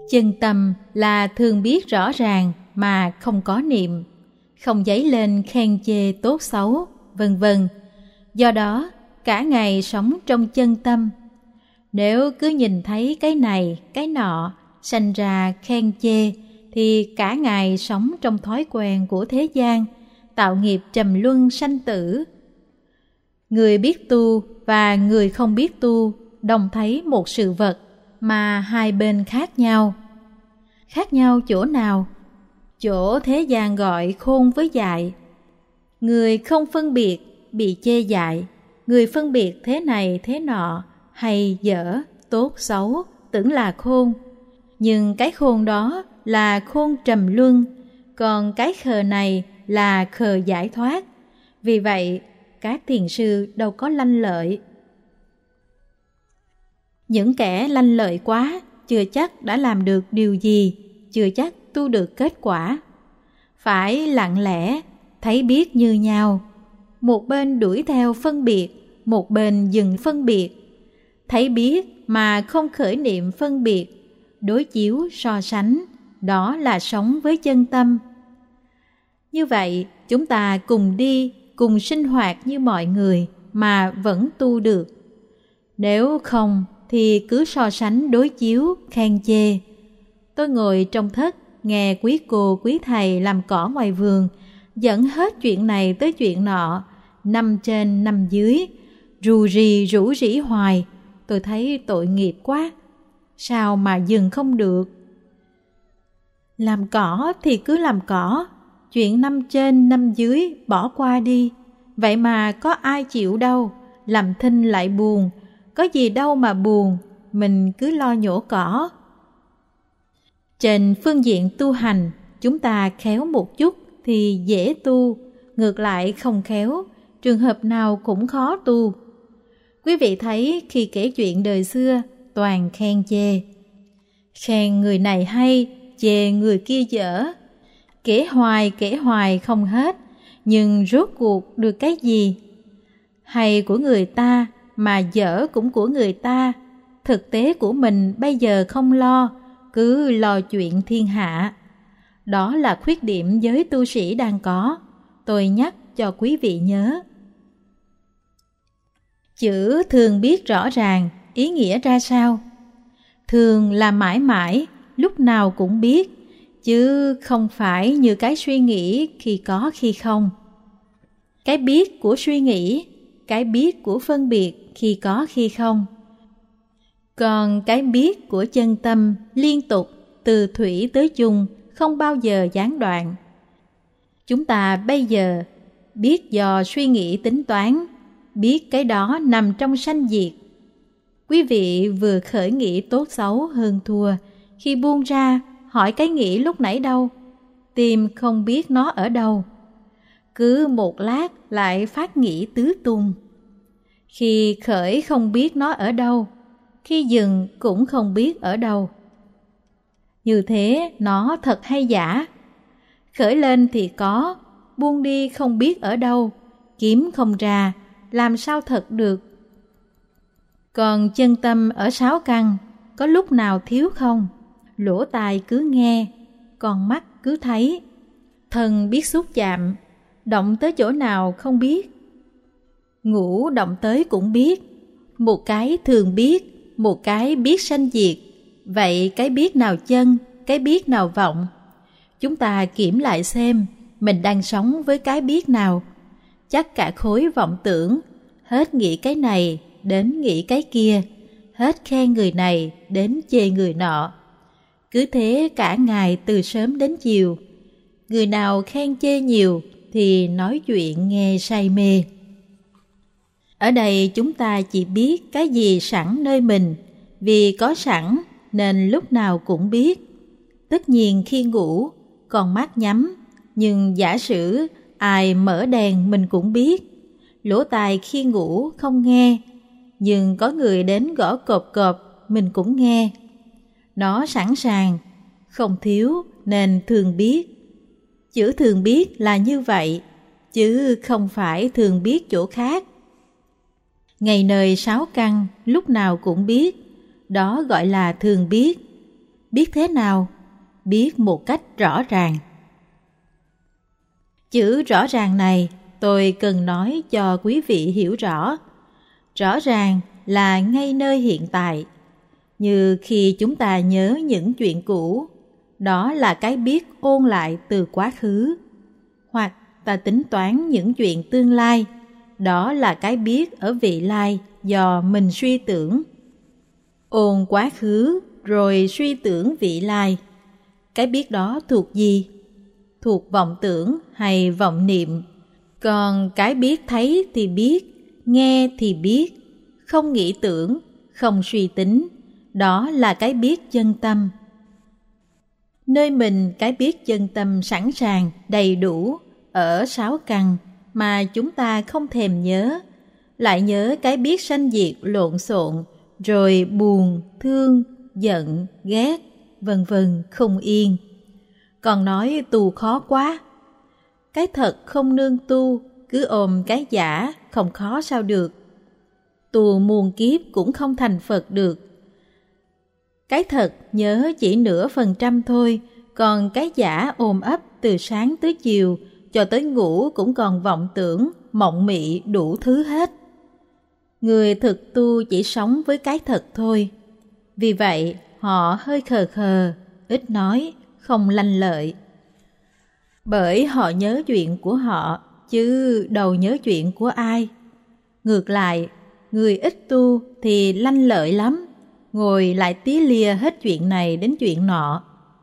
Chân tâm là thường biết rõ ràng mà không có niệm, không dấy lên khen chê tốt xấu, vân vân. Do đó, cả ngày sống trong chân tâm. Nếu cứ nhìn thấy cái này, cái nọ, sanh ra khen chê, thì cả ngày sống trong thói quen của thế gian, tạo nghiệp trầm luân sanh tử. Người biết tu và người không biết tu đồng thấy một sự vật mà hai bên khác nhau. Khác nhau chỗ nào? Chỗ thế gian gọi khôn với dại. Người không phân biệt bị chê dại, người phân biệt thế này thế nọ, hay dở, tốt xấu, tưởng là khôn. Nhưng cái khôn đó là khôn trầm luân, còn cái khờ này là khờ giải thoát. Vì vậy, các thiền sư đâu có lanh lợi. Những kẻ lanh lợi quá, chưa chắc đã làm được điều gì, chưa chắc tu được kết quả. Phải lặng lẽ, thấy biết như nhau. Một bên đuổi theo phân biệt, một bên dừng phân biệt. Thấy biết mà không khởi niệm phân biệt, đối chiếu so sánh, đó là sống với chân tâm. Như vậy, chúng ta cùng đi, cùng sinh hoạt như mọi người mà vẫn tu được. Nếu không thì cứ so sánh đối chiếu, khen chê. Tôi ngồi trong thất, nghe quý cô quý thầy làm cỏ ngoài vườn, dẫn hết chuyện này tới chuyện nọ, năm trên năm dưới, rù rì rủ rỉ hoài. Tôi thấy tội nghiệp quá, sao mà dừng không được? Làm cỏ thì cứ làm cỏ, chuyện năm trên năm dưới bỏ qua đi. Vậy mà có ai chịu đâu, làm thinh lại buồn, có gì đâu mà buồn, mình cứ lo nhổ cỏ. Trên phương diện tu hành, chúng ta khéo một chút thì dễ tu, ngược lại không khéo, trường hợp nào cũng khó tu. Quý vị thấy khi kể chuyện đời xưa, toàn khen chê. Khen người này hay, chê người kia dở. Kể hoài không hết, nhưng rốt cuộc được cái gì? Hay của người ta mà dở cũng của người ta. Thực tế của mình bây giờ không lo, cứ lo chuyện thiên hạ. Đó là khuyết điểm giới tu sĩ đang có. Tôi nhắc cho quý vị nhớ. Chữ thường biết rõ ràng, ý nghĩa ra sao? Thường là mãi mãi, lúc nào cũng biết, chứ không phải như cái suy nghĩ khi có khi không. Cái biết của suy nghĩ, cái biết của phân biệt khi có khi không. Còn cái biết của chân tâm liên tục, từ thủy tới chung, không bao giờ gián đoạn. Chúng ta bây giờ biết do suy nghĩ tính toán, biết cái đó nằm trong sanh diệt. Quý vị vừa khởi nghĩ tốt xấu hơn thua, khi buông ra hỏi cái nghĩ lúc nãy đâu, tìm không biết nó ở đâu. Cứ một lát lại phát nghĩ tứ tung. Khi khởi không biết nó ở đâu, khi dừng cũng không biết ở đâu. Như thế nó thật hay giả? Khởi lên thì có, buông đi không biết ở đâu, kiếm không ra, làm sao thật được? Còn chân tâm ở sáu căn, có lúc nào thiếu không? Lỗ tai cứ nghe, con mắt cứ thấy, thân biết xúc chạm, động tới chỗ nào không biết. Ngủ động tới cũng biết, một cái thường biết, một cái biết sanh diệt. Vậy cái biết nào chân, cái biết nào vọng? Chúng ta kiểm lại xem, mình đang sống với cái biết nào? Chắc cả khối vọng tưởng, hết nghĩ cái này đến nghĩ cái kia, hết khen người này đến chê người nọ. Cứ thế cả ngày từ sớm đến chiều. Người nào khen chê nhiều thì nói chuyện nghe say mê. Ở đây chúng ta chỉ biết cái gì sẵn nơi mình, vì có sẵn nên lúc nào cũng biết. Tất nhiên khi ngủ, con mắt nhắm, nhưng giả sử ai mở đèn mình cũng biết. Lỗ tai khi ngủ không nghe, nhưng có người đến gõ cộp cộp mình cũng nghe. Nó sẵn sàng, không thiếu nên thường biết. Chữ thường biết là như vậy, chứ không phải thường biết chỗ khác. Ngày nơi sáu căn, lúc nào cũng biết, đó gọi là thường biết. Biết thế nào? Biết một cách rõ ràng. Chữ rõ ràng này tôi cần nói cho quý vị hiểu rõ. Rõ ràng là ngay nơi hiện tại. Như khi chúng ta nhớ những chuyện cũ, đó là cái biết ôn lại từ quá khứ. Hoặc ta tính toán những chuyện tương lai, đó là cái biết ở vị lai do mình suy tưởng. Ôn quá khứ rồi suy tưởng vị lai. Cái biết đó thuộc gì? Thuộc vọng tưởng hay vọng niệm? Còn cái biết thấy thì biết, nghe thì biết, không nghĩ tưởng, không suy tính, đó là cái biết chân tâm. Nơi mình cái biết chân tâm sẵn sàng, đầy đủ, ở 6 căn mà chúng ta không thèm nhớ, lại nhớ cái biết sanh diệt lộn xộn, rồi buồn, thương, giận, ghét, vân vân không yên. Còn nói tu khó quá. Cái thật không nương tu, cứ ôm cái giả, không khó sao được. Tu muôn kiếp cũng không thành Phật được. Cái thật nhớ chỉ nửa % thôi, còn cái giả ôm ấp từ sáng tới chiều, cho tới ngủ cũng còn vọng tưởng, mộng mị đủ thứ hết. Người thực tu chỉ sống với cái thật thôi. Vì vậy họ hơi khờ khờ, ít nói, không lanh lợi. Bởi họ nhớ chuyện của họ, chứ đâu nhớ chuyện của ai. Ngược lại, người ít tu thì lanh lợi lắm, ngồi lại tí lia hết chuyện này đến chuyện nọ.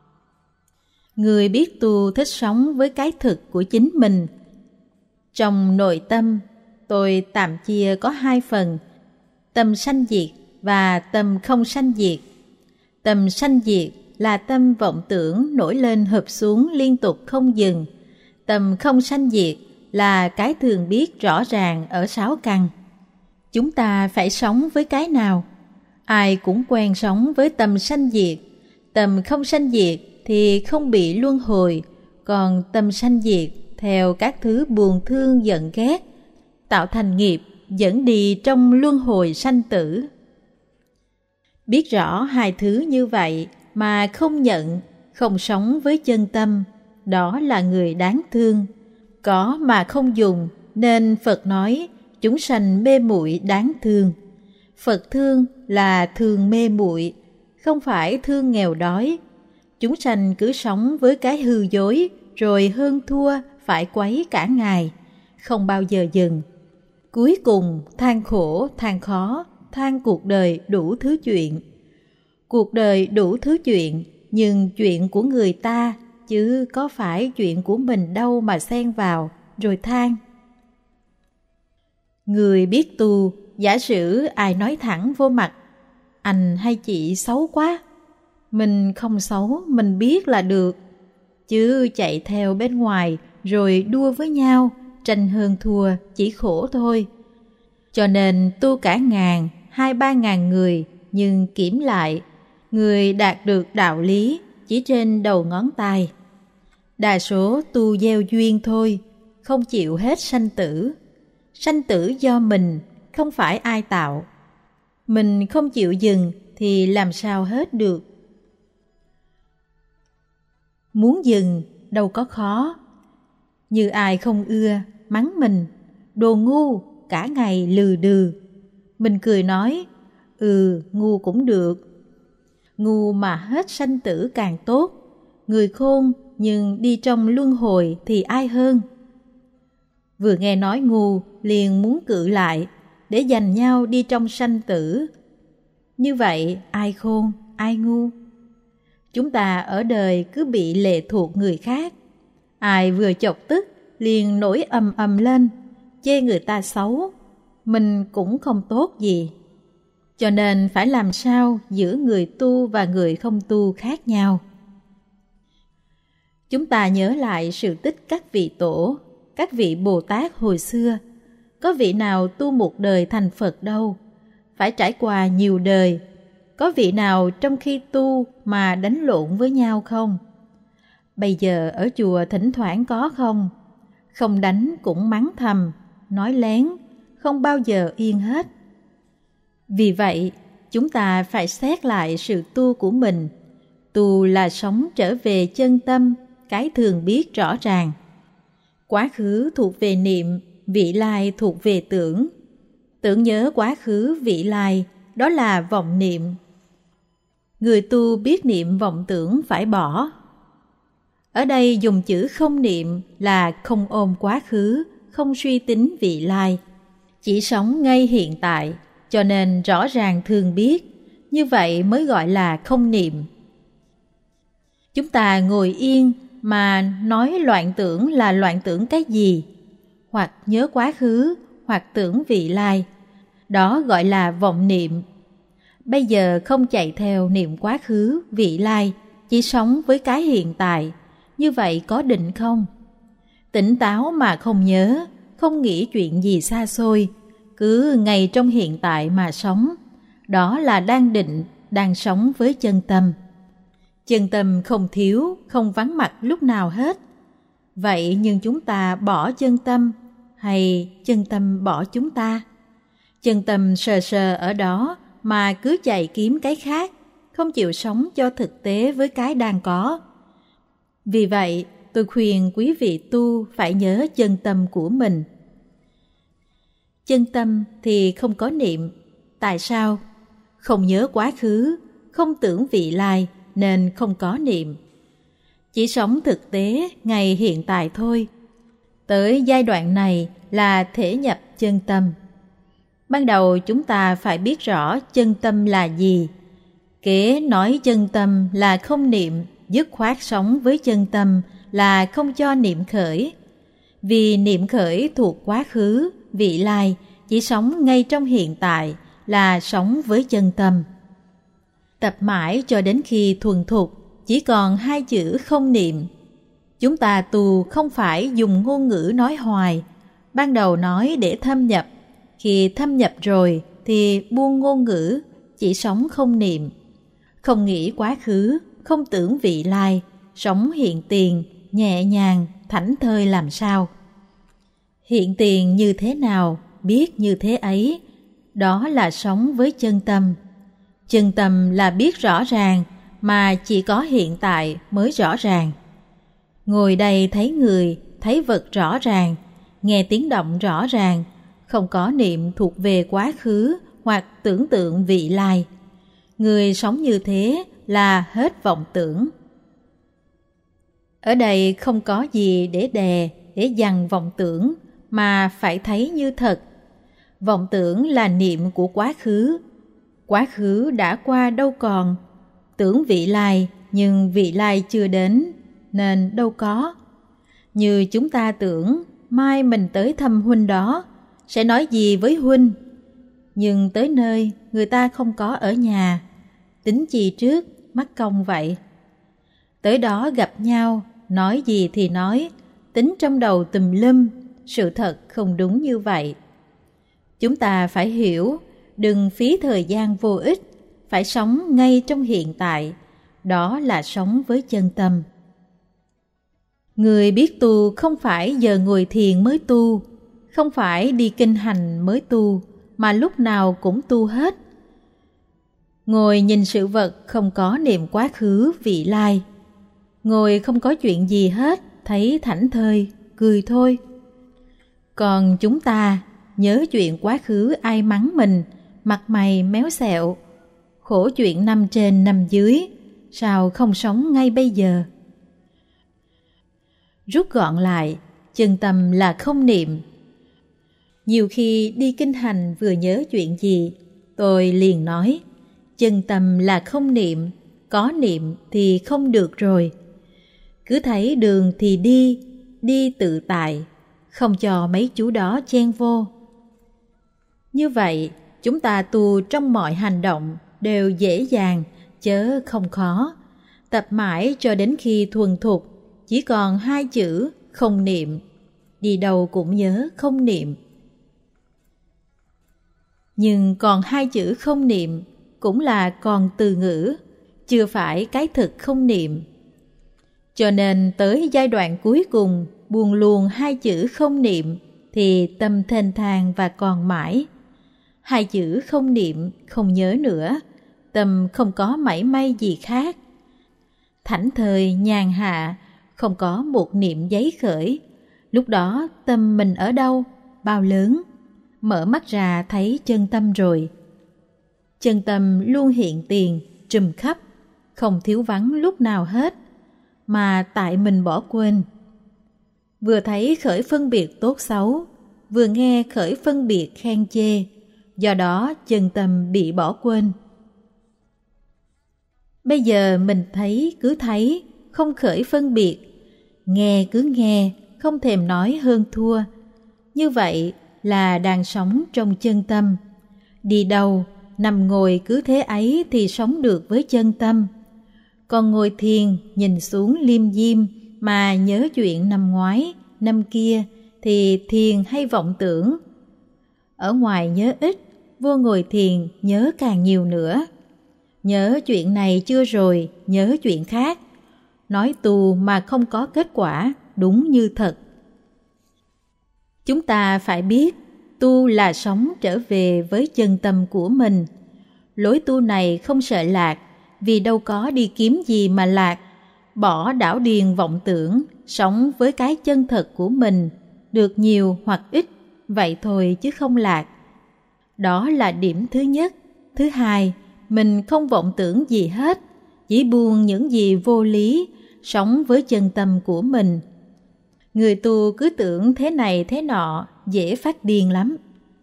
Người biết tu thích sống với cái thực của chính mình. Trong nội tâm, tôi tạm chia có 2 phần, tâm sanh diệt và tâm không sanh diệt. Tâm sanh diệt là tâm vọng tưởng nổi lên hợp xuống liên tục không dừng. Tâm không sanh diệt là cái thường biết rõ ràng ở 6 căn. Chúng ta phải sống với cái nào? Ai cũng quen sống với tâm sanh diệt. Tâm không sanh diệt thì không bị luân hồi, còn tâm sanh diệt theo các thứ buồn thương giận ghét, tạo thành nghiệp dẫn đi trong luân hồi sanh tử. Biết rõ 2 thứ như vậy mà không nhận, không sống với chân tâm, đó là người đáng thương. Có mà không dùng, nên Phật nói chúng sanh mê muội đáng thương. Phật thương là thương mê muội, không phải thương nghèo đói. Chúng sanh cứ sống với cái hư dối, rồi hơn thua phải quấy cả ngày, không bao giờ dừng. Cuối cùng than khổ, than khó, than cuộc đời đủ thứ chuyện. Cuộc đời đủ thứ chuyện, nhưng chuyện của người ta, chứ có phải chuyện của mình đâu mà xen vào, rồi than. Người biết tu, giả sử ai nói thẳng vô mặt, anh hay chị xấu quá. Mình không xấu, mình biết là được. Chứ chạy theo bên ngoài, rồi đua với nhau, tranh hơn thua, chỉ khổ thôi. Cho nên tu cả 1000, 2-3 ngàn người, nhưng kiểm lại, người đạt được đạo lý chỉ trên đầu ngón tay. Đa số tu gieo duyên thôi, không chịu hết sanh tử. Sanh tử do mình, không phải ai tạo. Mình không chịu dừng thì làm sao hết được. Muốn dừng đâu có khó. Như ai không ưa, mắng mình, đồ ngu, cả ngày lừ đừ. Mình cười nói, ngu cũng được. Ngu mà hết sanh tử càng tốt. Người khôn nhưng đi trong luân hồi thì ai hơn. Vừa nghe nói ngu liền muốn cự lại, để giành nhau đi trong sanh tử. Như vậy ai khôn, ai ngu? Chúng ta ở đời cứ bị lệ thuộc người khác. Ai vừa chọc tức liền nổi ầm ầm lên, chê người ta xấu. Mình cũng không tốt gì. Cho nên phải làm sao giữa người tu và người không tu khác nhau. Chúng ta nhớ lại sự tích các vị tổ, các vị Bồ Tát hồi xưa. Có vị nào tu một đời thành Phật đâu, phải trải qua nhiều đời. Có vị nào trong khi tu mà đánh lộn với nhau không? Bây giờ ở chùa thỉnh thoảng có không? Không đánh cũng mắng thầm, nói lén, không bao giờ yên hết. Vì vậy, chúng ta phải xét lại sự tu của mình. Tu là sống trở về chân tâm, cái thường biết rõ ràng. Quá khứ thuộc về niệm, vị lai thuộc về tưởng. Tưởng nhớ quá khứ vị lai, đó là vọng niệm. Người tu biết niệm vọng tưởng phải bỏ. Ở đây dùng chữ không niệm là không ôm quá khứ, không suy tính vị lai, chỉ sống ngay hiện tại, cho nên rõ ràng thường biết, như vậy mới gọi là không niệm. Chúng ta ngồi yên mà nói loạn tưởng là loạn tưởng cái gì? Hoặc nhớ quá khứ, hoặc tưởng vị lai, đó gọi là vọng niệm. Bây giờ không chạy theo niệm quá khứ, vị lai, chỉ sống với cái hiện tại, như vậy có định không? Tỉnh táo mà không nhớ, không nghĩ chuyện gì xa xôi, cứ ngay trong hiện tại mà sống, đó là đang định, đang sống với chân tâm. Chân tâm không thiếu, không vắng mặt lúc nào hết. Vậy nhưng chúng ta bỏ chân tâm, hay chân tâm bỏ chúng ta? Chân tâm sờ sờ ở đó mà cứ chạy kiếm cái khác, không chịu sống cho thực tế với cái đang có. Vì vậy, tôi khuyên quý vị tu phải nhớ chân tâm của mình. Chân tâm thì không có niệm. Tại sao? Không nhớ quá khứ, không tưởng vị lai nên không có niệm. Chỉ sống thực tế ngày hiện tại thôi. Tới giai đoạn này là thể nhập chân tâm. Ban đầu chúng ta phải biết rõ chân tâm là gì. Kế nói chân tâm là không niệm, dứt khoát sống với chân tâm là không cho niệm khởi. Vì niệm khởi thuộc quá khứ, vị lai, chỉ sống ngay trong hiện tại là sống với chân tâm. Tập mãi cho đến khi thuần thục, chỉ còn 2 chữ không niệm. Chúng ta tu không phải dùng ngôn ngữ nói hoài, ban đầu nói để thâm nhập, khi thâm nhập rồi thì buông ngôn ngữ, chỉ sống không niệm. Không nghĩ quá khứ, không tưởng vị lai, sống hiện tiền, nhẹ nhàng, thảnh thơi làm sao. Hiện tiền như thế nào, biết như thế ấy, đó là sống với chân tâm. Chân tâm là biết rõ ràng, mà chỉ có hiện tại mới rõ ràng. Ngồi đây thấy người, thấy vật rõ ràng, nghe tiếng động rõ ràng, không có niệm thuộc về quá khứ hoặc tưởng tượng vị lai. Người sống như thế là hết vọng tưởng. Ở đây không có gì để đè, để dằn vọng tưởng, mà phải thấy như thật. Vọng tưởng là niệm của quá khứ. Quá khứ đã qua đâu còn. Tưởng vị lai, nhưng vị lai chưa đến, nên đâu có. Như chúng ta tưởng, mai mình tới thăm huynh đó, sẽ nói gì với huynh? Nhưng tới nơi, người ta không có ở nhà. Tính chi trước, mắc công vậy. Tới đó gặp nhau, nói gì thì nói, tính trong đầu tùm lum, sự thật không đúng như vậy. Chúng ta phải hiểu, đừng phí thời gian vô ích, phải sống ngay trong hiện tại, đó là sống với chân tâm. Người biết tu không phải giờ ngồi thiền mới tu, không phải đi kinh hành mới tu, mà lúc nào cũng tu hết. Ngồi nhìn sự vật không có niệm quá khứ vị lai. Ngồi không có chuyện gì hết, thấy thảnh thơi, cười thôi. Còn chúng ta nhớ chuyện quá khứ ai mắng mình, mặt mày méo xẹo, khổ chuyện năm trên năm dưới, sao không sống ngay bây giờ? Rút gọn lại, chân tâm là không niệm. Nhiều khi đi kinh hành vừa nhớ chuyện gì, tôi liền nói, chân tâm là không niệm, có niệm thì không được rồi. Cứ thấy đường thì đi, đi tự tại, không cho mấy chú đó chen vô. Như vậy, chúng ta tu trong mọi hành động đều dễ dàng, chớ không khó. Tập mãi cho đến khi thuần thục, chỉ còn 2 chữ không niệm. Đi đâu cũng nhớ không niệm. Nhưng còn 2 chữ không niệm cũng là còn từ ngữ, chưa phải cái thực không niệm. Cho nên tới giai đoạn cuối cùng buông luôn 2 chữ không niệm thì tâm thênh thang và còn mãi. 2 chữ không niệm, không nhớ nữa, tâm không có mảy may gì khác. thảnh thơi nhàn hạ, không có một niệm giấy khởi. Lúc đó tâm mình ở đâu, bao lớn? Mở mắt ra thấy chân tâm rồi. Chân tâm luôn hiện tiền, trùm khắp, không thiếu vắng lúc nào hết, mà tại mình bỏ quên. Vừa thấy khởi phân biệt tốt xấu, vừa nghe khởi phân biệt khen chê, do đó chân tâm bị bỏ quên. Bây giờ mình thấy, không khởi phân biệt, nghe cứ nghe, không thèm nói hơn thua. Như vậy là đang sống trong chân tâm. Đi đâu, nằm ngồi cứ thế ấy thì sống được với chân tâm. Còn ngồi thiền nhìn xuống liêm diêm mà nhớ chuyện năm ngoái, năm kia thì thiền hay vọng tưởng. Ở ngoài nhớ ít, vô ngồi thiền nhớ càng nhiều nữa. Nhớ chuyện này chưa rồi, nhớ chuyện khác. Nói tu mà không có kết quả, đúng như thật. Chúng ta phải biết, tu là sống trở về với chân tâm của mình. Lối tu này không sợ lạc, vì đâu có đi kiếm gì mà lạc. Bỏ đảo điền vọng tưởng, sống với cái chân thật của mình, được nhiều hoặc ít, vậy thôi chứ không lạc. Đó là điểm thứ nhất. Thứ hai, mình không vọng tưởng gì hết, chỉ buông những gì vô lý, sống với chân tâm của mình. Người tu cứ tưởng thế này thế nọ, dễ phát điên lắm.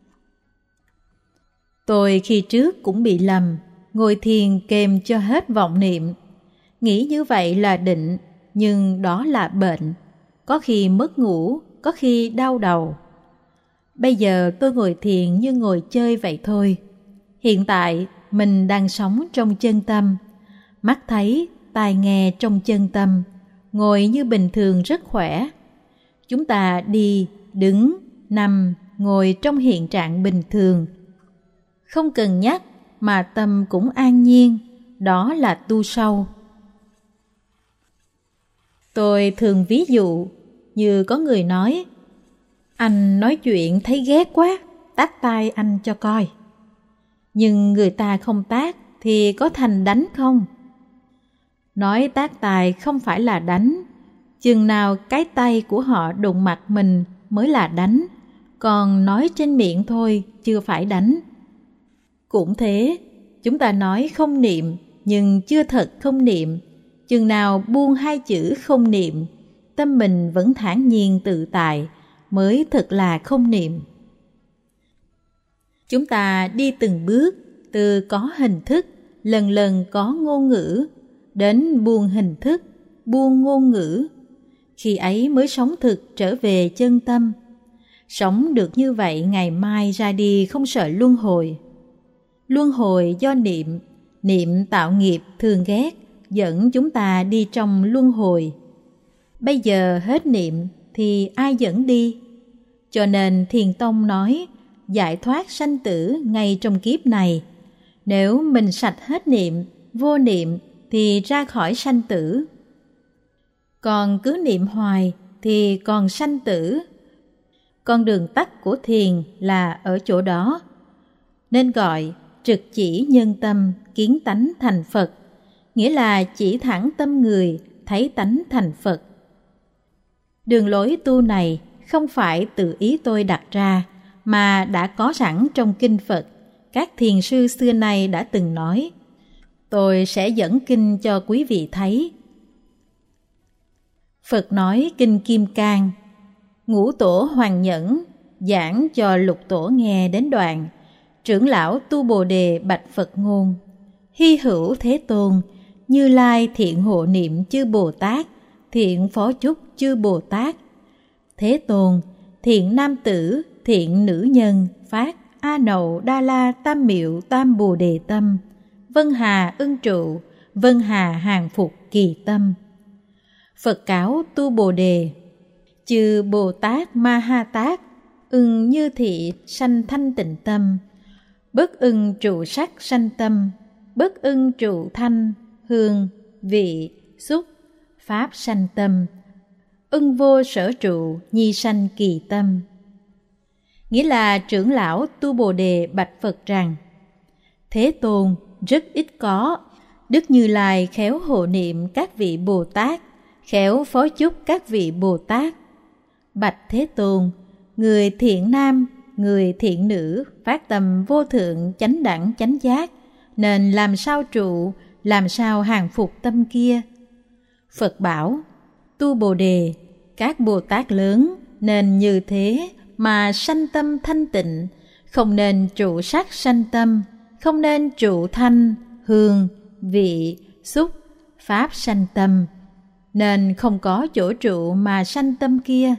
Tôi khi trước cũng bị lầm, ngồi thiền kèm cho hết vọng niệm. Nghĩ như vậy là định, nhưng đó là bệnh. Có khi mất ngủ, có khi đau đầu. Bây giờ tôi ngồi thiền như ngồi chơi vậy thôi. Hiện tại mình đang sống trong chân tâm. Mắt thấy, tai nghe trong chân tâm. Ngồi như bình thường rất khỏe. Chúng ta đi, đứng, nằm, ngồi trong hiện trạng bình thường. Không cần nhắc mà tâm cũng an nhiên. Đó là tu sâu. Tôi thường ví dụ như có người nói: anh nói chuyện thấy ghét quá, tát tai anh cho coi. Nhưng người ta không tát thì có thành đánh không? Nói tát tai không phải là đánh, chừng nào cái tay của họ đụng mặt mình mới là đánh, còn nói trên miệng thôi chưa phải đánh. Cũng thế, chúng ta nói không niệm nhưng chưa thật không niệm, chừng nào buông hai chữ không niệm, tâm mình vẫn thản nhiên tự tại, mới thật là không niệm. Chúng ta đi từng bước, từ có hình thức, lần lần có ngôn ngữ, đến buông hình thức, buông ngôn ngữ. Khi ấy mới sống thực trở về chân tâm. Sống được như vậy ngày mai ra đi không sợ luân hồi. Luân hồi do niệm, niệm tạo nghiệp thường ghét, dẫn chúng ta đi trong luân hồi. Bây giờ hết niệm thì ai dẫn đi? Cho nên Thiền Tông nói giải thoát sanh tử ngay trong kiếp này. Nếu mình sạch hết niệm, vô niệm thì ra khỏi sanh tử. Còn cứ niệm hoài thì còn sanh tử. Con đường tắt của thiền là ở chỗ đó. Nên gọi trực chỉ nhân tâm, kiến tánh thành Phật. Nghĩa là chỉ thẳng tâm người, thấy tánh thành Phật. Đường lối tu này không phải tự ý tôi đặt ra, mà đã có sẵn trong kinh Phật. Các thiền sư xưa nay đã từng nói. Tôi sẽ dẫn kinh cho quý vị thấy. Phật nói kinh Kim Cang, Ngũ Tổ Hoàng Nhẫn giảng cho Lục Tổ nghe đến đoạn: trưởng lão tu Bồ Đề bạch Phật ngôn: hy hữu Thế Tôn, Như Lai thiện hộ niệm chư Bồ Tát, thiện phó chúc chư Bồ Tát. Thế Tôn, thiện nam tử, thiện nữ nhân, phát A Nậu Đa La Tam Miệu Tam Bồ Đề tâm, Vân Hà ưng trụ, Vân Hà hàng phục kỳ tâm. Phật cáo tu Bồ Đề: chư Bồ Tát Ma Ha Tát, ưng như thị sanh thanh tịnh tâm, bất ưng trụ sắc sanh tâm, bất ưng trụ thanh, hương, vị, xúc, pháp sanh tâm, ưng vô sở trụ nhi sanh kỳ tâm. Nghĩa là trưởng lão tu Bồ Đề bạch Phật rằng: Thế Tôn, rất ít có, Đức Như Lai khéo hộ niệm các vị Bồ Tát, khéo phó chúc các vị Bồ Tát. Bạch Thế Tôn, người thiện nam, người thiện nữ phát tâm vô thượng chánh đẳng chánh giác, nên làm sao trụ, làm sao hàng phục tâm kia? Phật bảo, tu Bồ Đề, các Bồ Tát lớn nên như thế mà sanh tâm thanh tịnh, không nên trụ sắc sanh tâm, không nên trụ thanh, hương, vị, xúc, pháp sanh tâm, nên không có chỗ trụ mà sanh tâm kia.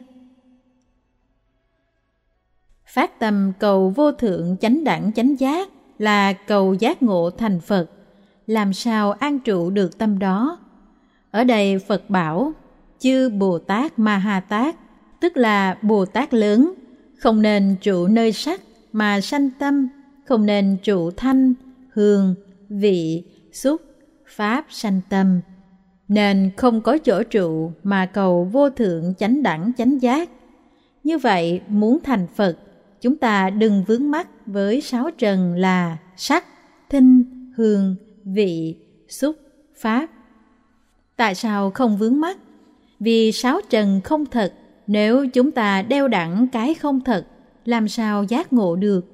Phát tâm cầu vô thượng chánh đẳng chánh giác là cầu giác ngộ thành Phật, làm sao an trụ được tâm đó? Ở đây Phật bảo, chư Bồ Tát Ma Ha Tát, tức là Bồ Tát lớn, không nên trụ nơi sắc mà sanh tâm, không nên trụ thanh, hương, vị, xúc, pháp sanh tâm, nên không có chỗ trụ mà cầu vô thượng chánh đẳng chánh giác. Như vậy muốn thành Phật, chúng ta đừng vướng mắc với sáu trần là sắc, thinh, hương, vị, xúc, pháp. Tại sao không vướng mắc? Vì sáu trần không thật, nếu chúng ta đeo đẳng cái không thật, làm sao giác ngộ được?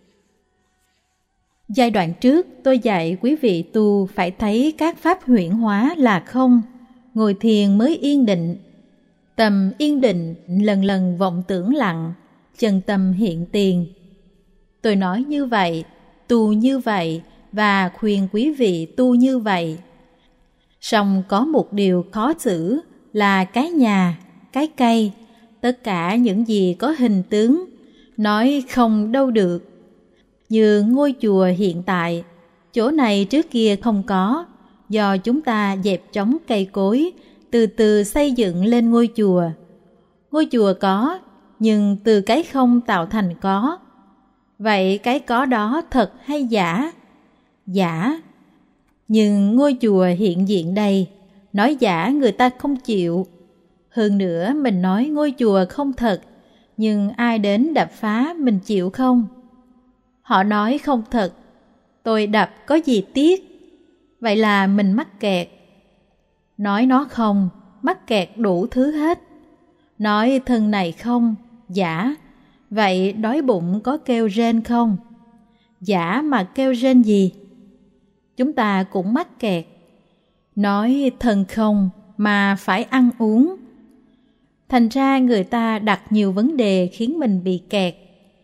Giai đoạn trước tôi dạy quý vị tu phải thấy các pháp huyễn hóa là không, ngồi thiền mới yên định. Tâm yên định lần lần vọng tưởng lặng, chân tâm hiện tiền. Tôi nói như vậy, tu như vậy và khuyên quý vị tu như vậy. Song có một điều khó xử là cái nhà, cái cây, tất cả những gì có hình tướng, nói không đâu được. Như ngôi chùa hiện tại, chỗ này trước kia không có, do chúng ta dẹp trống cây cối, từ từ xây dựng lên ngôi chùa. Ngôi chùa có, nhưng từ cái không tạo thành có. Vậy cái có đó thật hay giả? Giả. Nhưng ngôi chùa hiện diện đây, nói giả người ta không chịu. Hơn nữa mình nói ngôi chùa không thật, nhưng ai đến đập phá mình chịu không? Họ nói không thật, tôi đập có gì tiếc. Vậy là mình mắc kẹt. Nói nó không, mắc kẹt đủ thứ hết. Nói thân này không, giả. Vậy đói bụng có kêu rên không? Giả mà kêu rên gì? Chúng ta cũng mắc kẹt. Nói thân không mà phải ăn uống. Thành ra người ta đặt nhiều vấn đề khiến mình bị kẹt.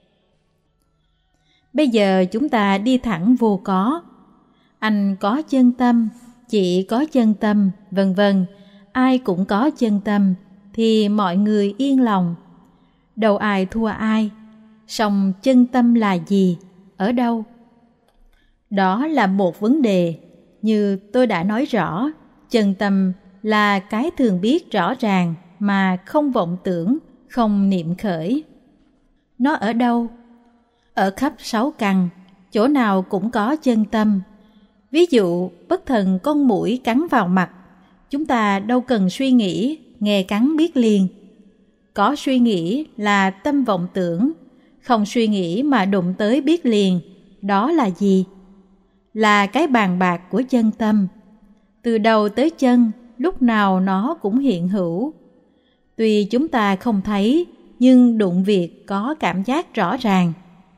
Bây giờ chúng ta đi thẳng vô có. Anh có chân tâm, chị có chân tâm, vân vân. Ai cũng có chân tâm, thì mọi người yên lòng. Đâu ai thua ai. Song chân tâm là gì? Ở đâu? Đó là một vấn đề. Như tôi đã nói rõ, chân tâm là cái thường biết rõ ràng mà không vọng tưởng, không niệm khởi. Nó ở đâu? Ở khắp sáu căn, chỗ nào cũng có chân tâm. Ví dụ, bất thần con muỗi cắn vào mặt, chúng ta đâu cần suy nghĩ, nghe cắn biết liền. Có suy nghĩ là tâm vọng tưởng, không suy nghĩ mà đụng tới biết liền. Đó là gì? Là cái bàn bạc của chân tâm. Từ đầu tới chân, lúc nào nó cũng hiện hữu. Tuy chúng ta không thấy, nhưng đụng việc có cảm giác rõ ràng.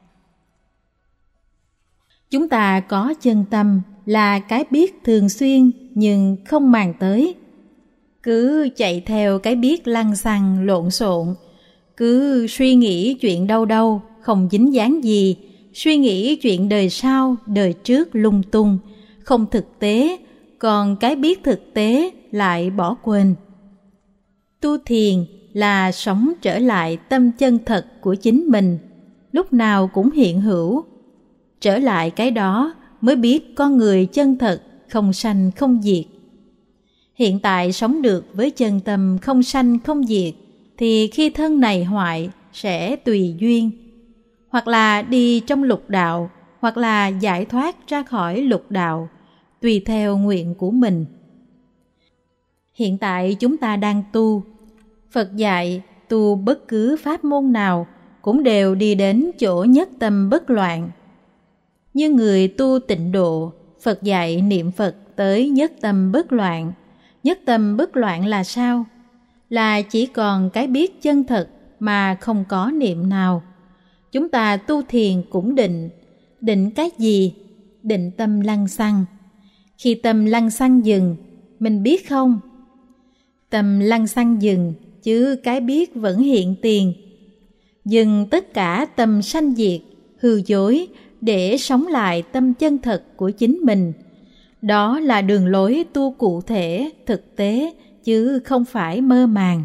Chúng ta có chân tâm là cái biết thường xuyên nhưng không màng tới. Cứ chạy theo cái biết lăng xăng lộn xộn, cứ suy nghĩ chuyện đâu đâu, không dính dáng gì, suy nghĩ chuyện đời sau, đời trước lung tung, không thực tế, còn cái biết thực tế lại bỏ quên. Tu thiền là sống trở lại tâm chân thật của chính mình, lúc nào cũng hiện hữu. Trở lại cái đó mới biết con người chân thật, không sanh không diệt. Hiện tại sống được với chân tâm không sanh không diệt, thì khi thân này hoại sẽ tùy duyên, hoặc là đi trong lục đạo, hoặc là giải thoát ra khỏi lục đạo, tùy theo nguyện của mình. Hiện tại chúng ta đang tu. Phật dạy tu bất cứ pháp môn nào cũng đều đi đến chỗ nhất tâm bất loạn. Như người tu tịnh độ, Phật dạy niệm Phật tới nhất tâm bất loạn. Nhất tâm bất loạn là sao? Là chỉ còn cái biết chân thật mà không có niệm nào. Chúng ta tu thiền cũng định. Định cái gì? Định tâm lăng xăng. Khi tâm lăng xăng dừng, mình biết không? Tâm lăng xăng dừng, chứ cái biết vẫn hiện tiền. Dừng tất cả tâm sanh diệt, hư dối, để sống lại tâm chân thật của chính mình. Đó là đường lối tu cụ thể, thực tế, chứ không phải mơ màng.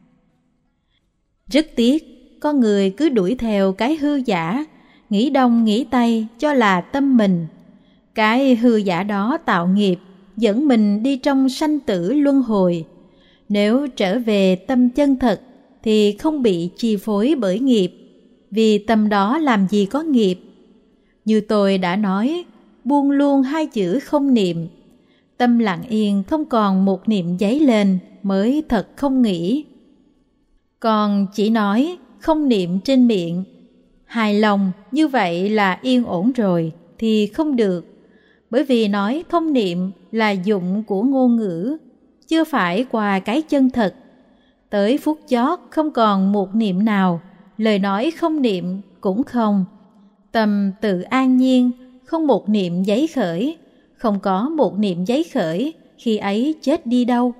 Rất tiếc, con người cứ đuổi theo cái hư giả, nghĩ đông nghĩ tây cho là tâm mình. Cái hư giả đó tạo nghiệp, dẫn mình đi trong sanh tử luân hồi. Nếu trở về tâm chân thật thì không bị chi phối bởi nghiệp, vì tâm đó làm gì có nghiệp. Như tôi đã nói, buông luôn hai chữ không niệm. Tâm lặng yên không còn một niệm dấy lên mới thật không nghĩ. Còn chỉ nói không niệm trên miệng, hài lòng như vậy là yên ổn rồi thì không được. Bởi vì nói không niệm là dụng của ngôn ngữ, chưa phải qua cái chân thật. Tới phút chót không còn một niệm nào, lời nói không niệm cũng không. Tâm tự an nhiên, không một niệm giấy khởi, không có một niệm giấy khởi, khi ấy chết đi đâu?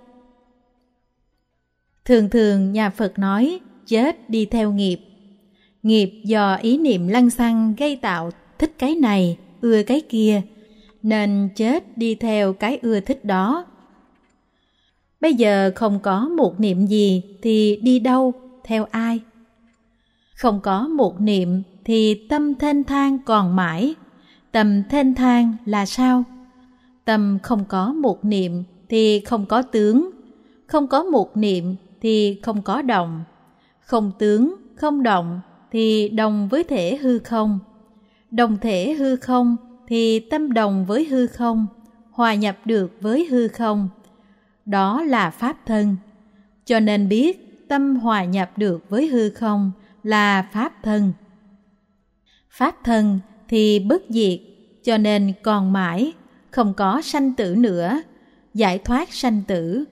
Thường thường nhà Phật nói chết đi theo nghiệp. Nghiệp do ý niệm lăng xăng gây tạo, thích cái này, ưa cái kia, nên chết đi theo cái ưa thích đó. Bây giờ không có một niệm gì thì đi đâu, theo ai? Không có một niệm thì tâm thênh thang còn mãi. Tâm thênh thang là sao? Tâm không có một niệm thì không có tướng, không có một niệm thì không có động. Không tướng, không động thì đồng với thể hư không. Đồng thể hư không thì tâm đồng với hư không, hòa nhập được với hư không. Đó là pháp thân. Cho nên biết tâm hòa nhập được với hư không là pháp thân. Pháp thân thì bất diệt, cho nên còn mãi, không có sanh tử nữa, giải thoát sanh tử.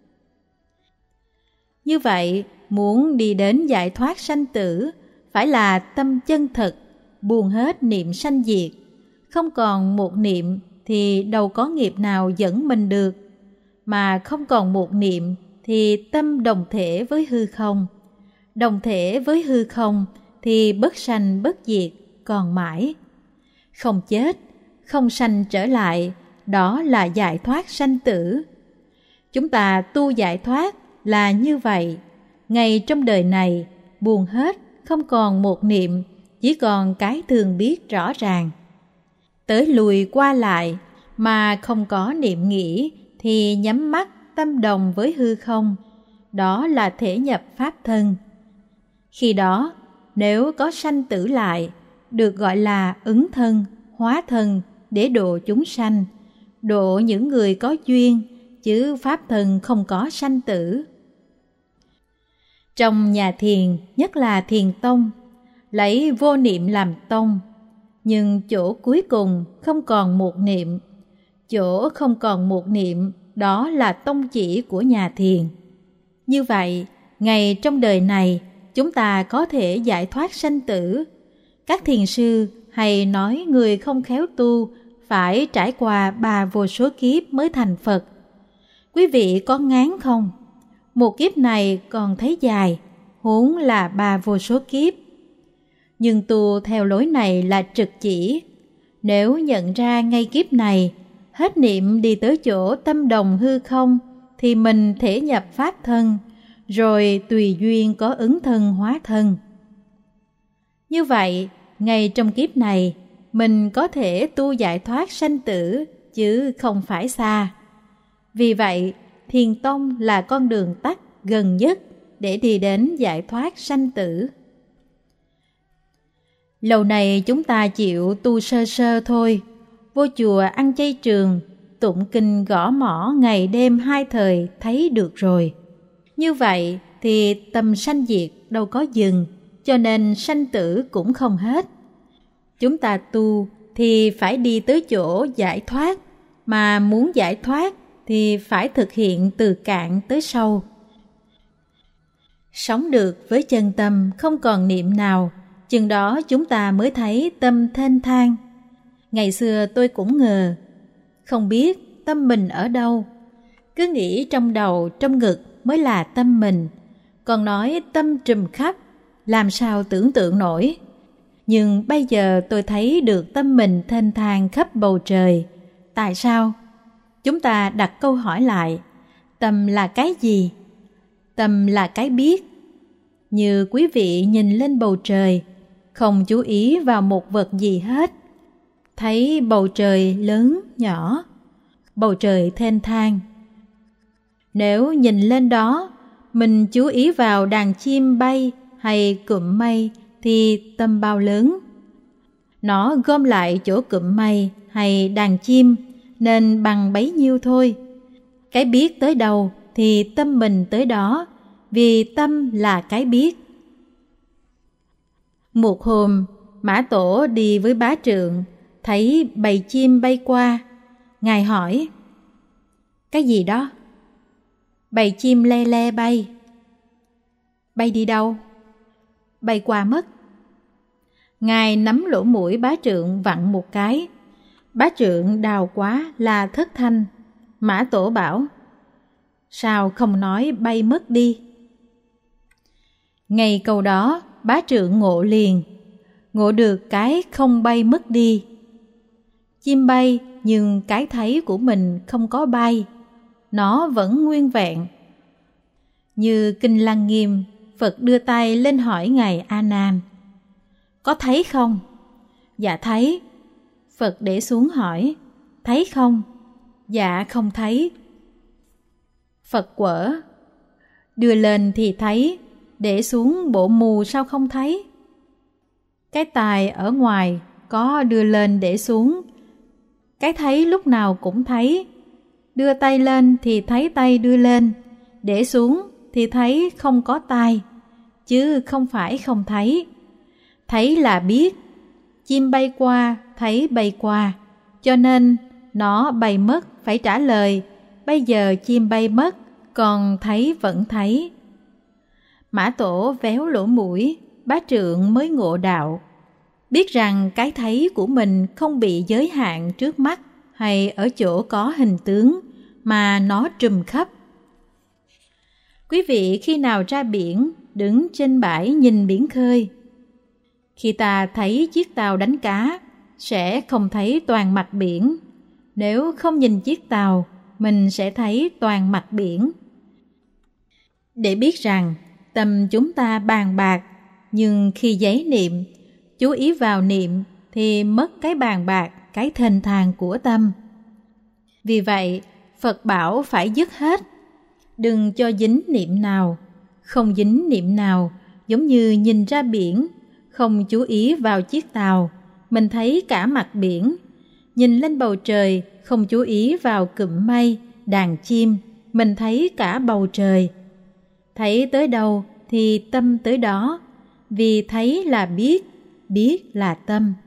Như vậy, muốn đi đến giải thoát sanh tử, phải là tâm chân thật, buông hết niệm sanh diệt. Không còn một niệm thì đâu có nghiệp nào dẫn mình được. Mà không còn một niệm thì tâm đồng thể với hư không. Đồng thể với hư không thì bất sanh bất diệt, còn mãi. Không chết, không sanh trở lại, đó là giải thoát sanh tử. Chúng ta tu giải thoát là như vậy. Ngay trong đời này, buông hết, không còn một niệm, chỉ còn cái thường biết rõ ràng. Tới lùi qua lại mà không có niệm nghĩ thì nhắm mắt tâm đồng với hư không. Đó là thể nhập pháp thân. Khi đó, nếu có sanh tử lại, được gọi là ứng thân, hóa thân để độ chúng sanh, độ những người có duyên, chứ pháp thân không có sanh tử. Trong nhà thiền, nhất là thiền tông, lấy vô niệm làm tông, nhưng chỗ cuối cùng không còn một niệm. Chỗ không còn một niệm, đó là tông chỉ của nhà thiền. Như vậy, ngay trong đời này, chúng ta có thể giải thoát sanh tử. Các thiền sư hay nói người không khéo tu phải trải qua 3 vô số kiếp mới thành Phật. Quý vị có ngán không? Một kiếp này còn thấy dài, huống là 3 vô số kiếp. Nhưng tu theo lối này là trực chỉ. Nếu nhận ra ngay kiếp này, hết niệm đi tới chỗ tâm đồng hư không, thì mình thể nhập pháp thân, rồi tùy duyên có ứng thân hóa thân. Như vậy, ngay trong kiếp này, mình có thể tu giải thoát sanh tử, chứ không phải xa. Vì vậy, thiền tông là con đường tắt gần nhất để đi đến giải thoát sanh tử. Lâu nay chúng ta chịu tu sơ sơ thôi, vô chùa ăn chay trường, tụng kinh gõ mõ ngày đêm 2 thời thấy được rồi. Như vậy thì tâm sanh diệt đâu có dừng, cho nên sanh tử cũng không hết. Chúng ta tu thì phải đi tới chỗ giải thoát, mà muốn giải thoát thì phải thực hiện từ cạn tới sâu. Sống được với chân tâm không còn niệm nào, chừng đó chúng ta mới thấy tâm thênh thang. Ngày xưa tôi cũng ngờ, không biết tâm mình ở đâu, cứ nghĩ trong đầu trong ngực mới là tâm mình, còn nói tâm trùm khắp, làm sao tưởng tượng nổi. Nhưng bây giờ tôi thấy được tâm mình thênh thang khắp bầu trời. Tại sao? Chúng ta đặt câu hỏi lại, tâm là cái gì? Tâm là cái biết. Như quý vị nhìn lên bầu trời, không chú ý vào một vật gì hết, thấy bầu trời lớn nhỏ, bầu trời thênh thang. Nếu nhìn lên đó, mình chú ý vào đàn chim bay hay cụm mây thì tâm bao lớn. Nó gom lại chỗ cụm mây hay đàn chim nên bằng bấy nhiêu thôi. Cái biết tới đâu thì tâm mình tới đó, vì tâm là cái biết. Một hôm, Mã Tổ đi với Bá Trượng, thấy bầy chim bay qua. Ngài hỏi, cái gì đó? Bầy chim le le bay. Bay đi đâu? Bay qua mất. Ngài nắm lỗ mũi Bá Trượng vặn một cái. Bá Trượng đau quá là thất thanh. Mã Tổ bảo, sao không nói bay mất đi? Ngày câu đó, Bá Trượng ngộ liền, ngộ được cái không bay mất đi. Chim bay nhưng cái thấy của mình không có bay, nó vẫn nguyên vẹn. Như Kinh Lăng Nghiêm, Phật đưa tay lên hỏi Ngài A Nan, có thấy không? Dạ thấy. Phật để xuống hỏi, thấy không? Dạ không thấy. Phật quở, đưa lên thì thấy, để xuống bộ mù sao không thấy? Cái tài ở ngoài có đưa lên để xuống, cái thấy lúc nào cũng thấy. Đưa tay lên thì thấy tay đưa lên, để xuống thì thấy không có tay, chứ không phải không thấy. Thấy là biết, chim bay qua thấy bay qua, cho nên nó bay mất phải trả lời, bây giờ chim bay mất, còn thấy vẫn thấy. Mã Tổ véo lỗ mũi, Bá Trượng mới ngộ đạo, biết rằng cái thấy của mình không bị giới hạn trước mắt hay ở chỗ có hình tướng, mà nó trùm khắp. Quý vị khi nào ra biển, đứng trên bãi nhìn biển khơi, khi ta thấy chiếc tàu đánh cá, sẽ không thấy toàn mặt biển. Nếu không nhìn chiếc tàu, mình sẽ thấy toàn mặt biển. Để biết rằng tâm chúng ta bàn bạc, nhưng khi giấy niệm, chú ý vào niệm thì mất cái bàn bạc, cái thênh thang của tâm. Vì vậy, Phật bảo phải dứt hết, đừng cho dính niệm nào. Không dính niệm nào, giống như nhìn ra biển, không chú ý vào chiếc tàu, mình thấy cả mặt biển. Nhìn lên bầu trời, không chú ý vào cụm mây, đàn chim, mình thấy cả bầu trời. Thấy tới đâu thì tâm tới đó, vì thấy là biết, biết là tâm.